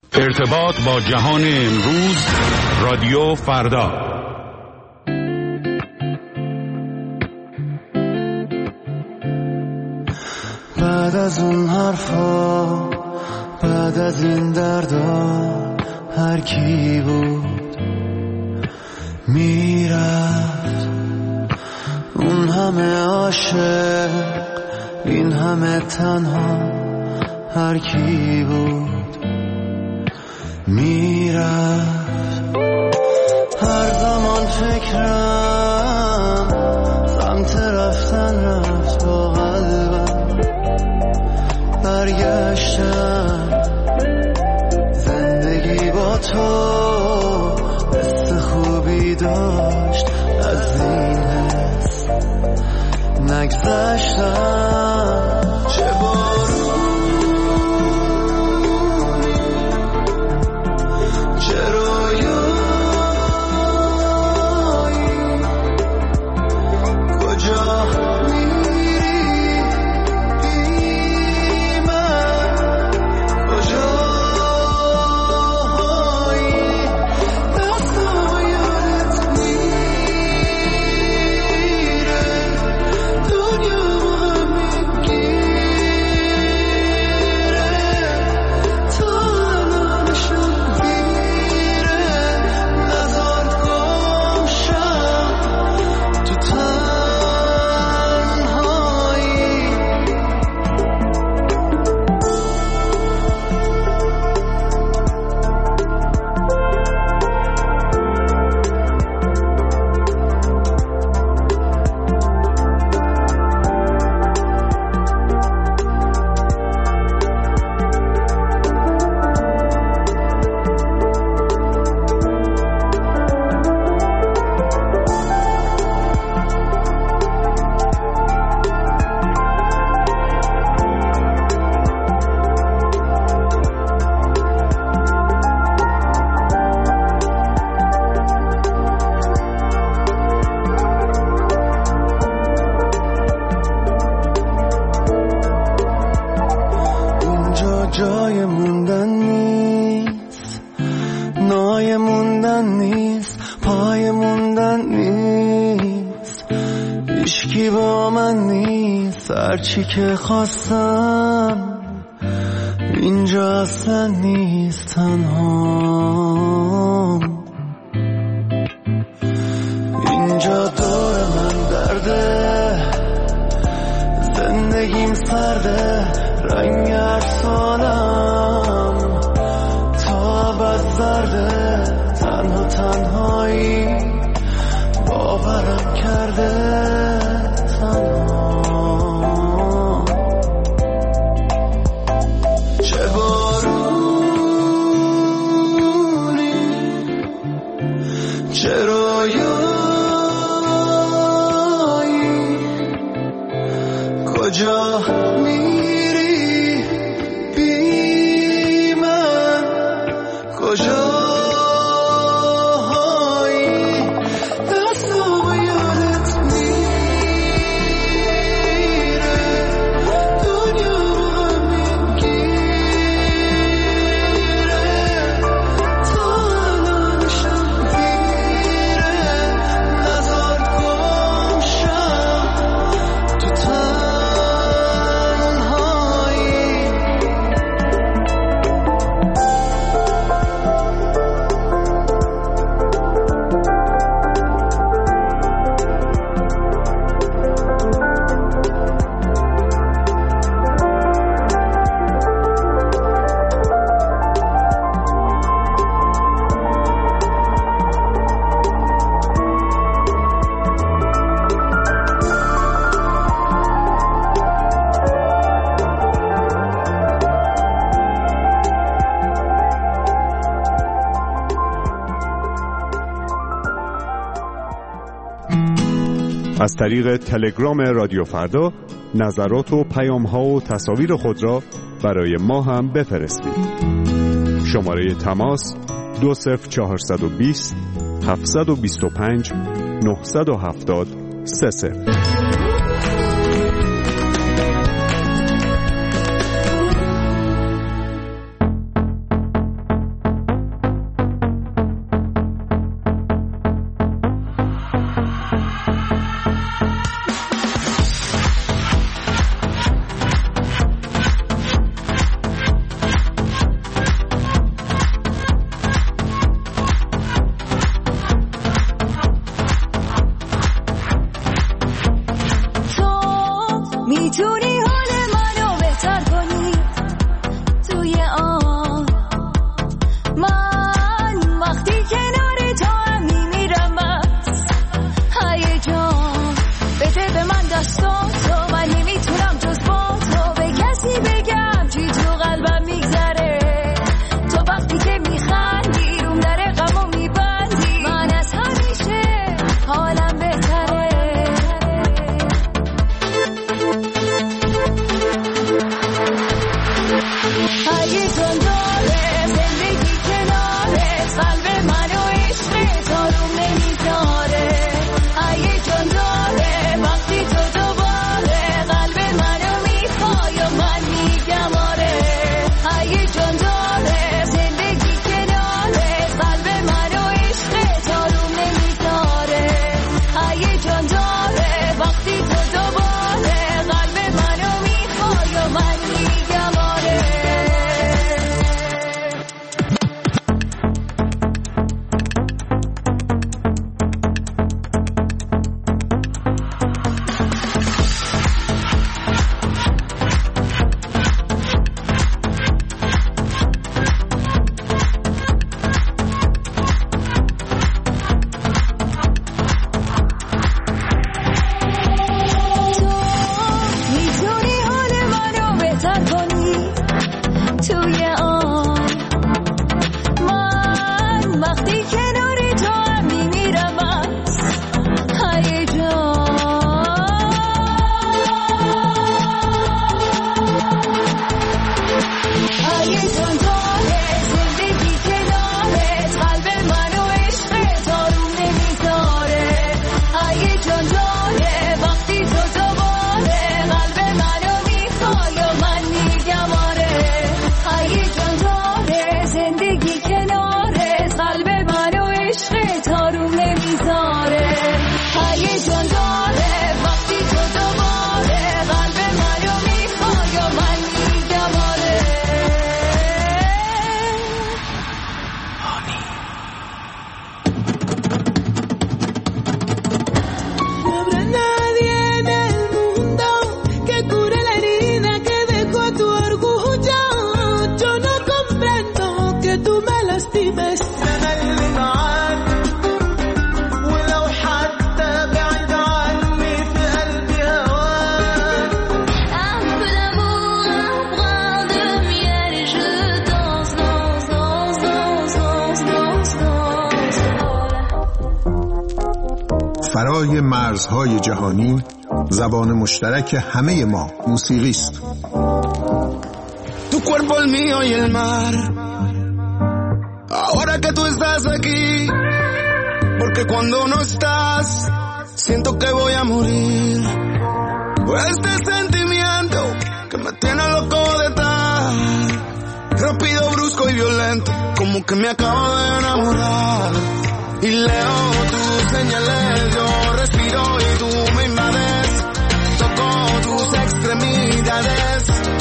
ارتباط با جهان امروز، رادیو فردا. بعد از اون حرفا، بعد از این دردا، هر کی بود میرفت. اون همه عاشق، این همه تنها، هر کی بود میرفت. هر زمان فکرم سمت رفتن رفت، با قلبم برگشتم. زندگی با تو حس خوبی داشت، از این حس نگذشتم. چه جای موندن نیست، نای موندن نیست، پای موندن نیست. هیچکی با من نیست، هرچی که خواستم اینجا اصلا نیست. تنهام اینجا دور من درده، زندگیم سرده، رنگ ارسالم تا ابد زرده. تنها تنهایی باورم کرده. تنها چه بارونی، چه رویایی، کجا میری بی من، کجایی دستم یادت میره، دنیا هم میگیره، تا الانشم دیره. نزار گم شم تو از طریق تلگرام رادیو فردا نظرات و پیام‌ها و تصاویر خود را برای ما هم بفرستید. شماره تماس 20420 725 970 30. فرای مرزهای جهانی زبان مشترک همه ما موسیقی است. Tu cuerpo el mío y el mar. Ahora que tú estás aquí, porque cuando no estás, siento que voy a morir. Este sentimiento que me tiene loco de estar, rápido, brusco y violento, como que me acabo de enamorar. Y leo tus señales, yo respiro y tú me invades, toco tus extremidades.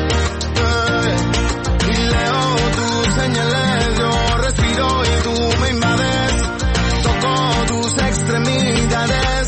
Y leo tus señales, yo respiro y tú me invades, toco tus extremidades.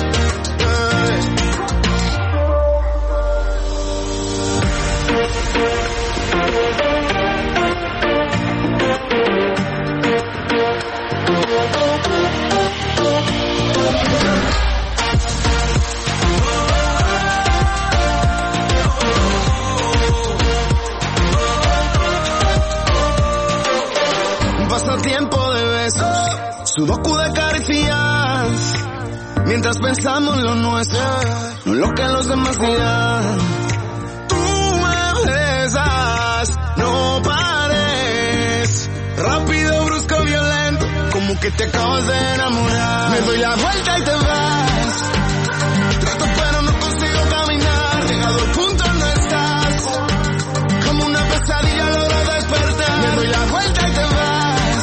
Pasatiempo de besos, sudoku de caricias, mientras pensamos en lo nuestro, no en lo que los demás dirán. Tú me besas, no pares, rápido, brusco, violento, como que te acabas de enamorar. Me doy la vuelta y te vas, trato pero no consigo caminar, llegado al punto no estás, como una pesadilla logro despertar. Me doy la vuelta y te vas,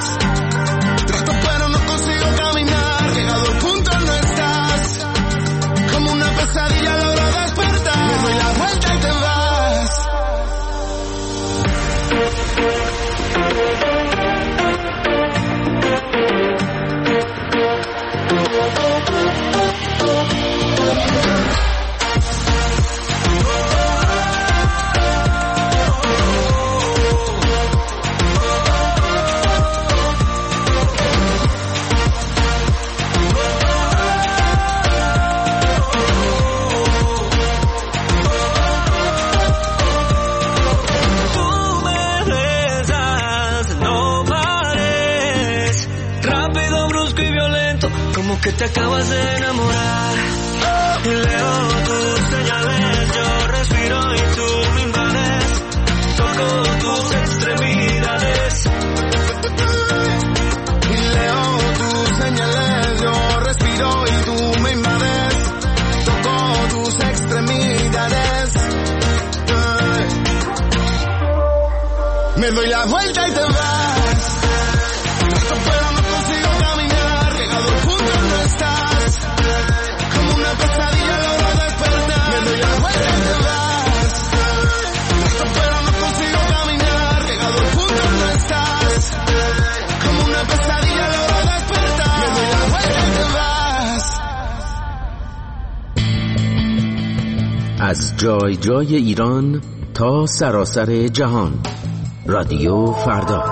pesadilla logro despertar. Me doy la vuelta y te vas. Que te acabas de enamorar. Leo tus señales, yo respiro y tú me invades, toco tus extremidades. Y leo tus señales, yo respiro y tú me invades, toco tus extremidades. Me doy la vuelta y te vas, pero no consigo caminar, llegado al punto no estás, como una pesadilla logro despertar. Me doy la vuelta y te vas, pero no consigo caminar, llegado al punto no estás, como una pesadilla logro despertar. Me doy la vuelta y te vas. از جای جای ایران تا سراسر جهان، رادیو فردا.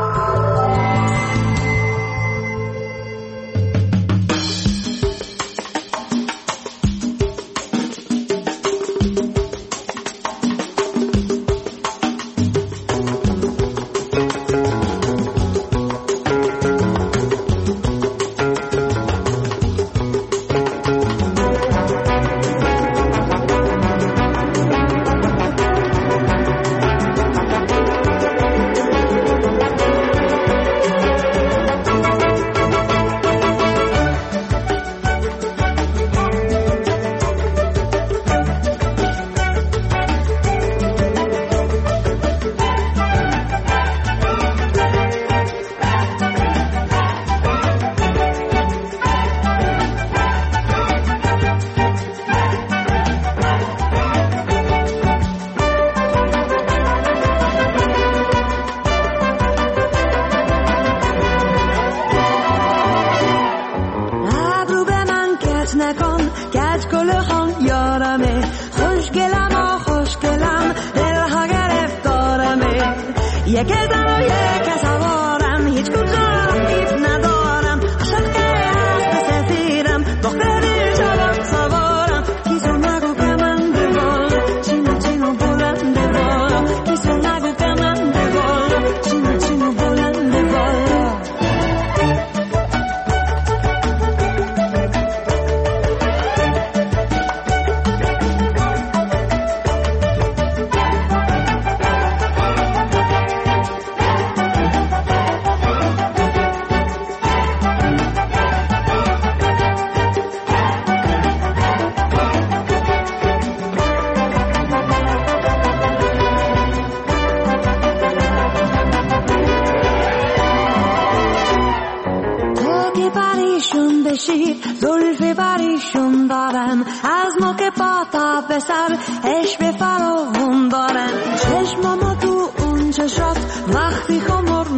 بریشون بشید زلف بریشون دارن از موقع پاتا به سر عشق فراون دارن چشمامو تو اون چشات وقتی خمر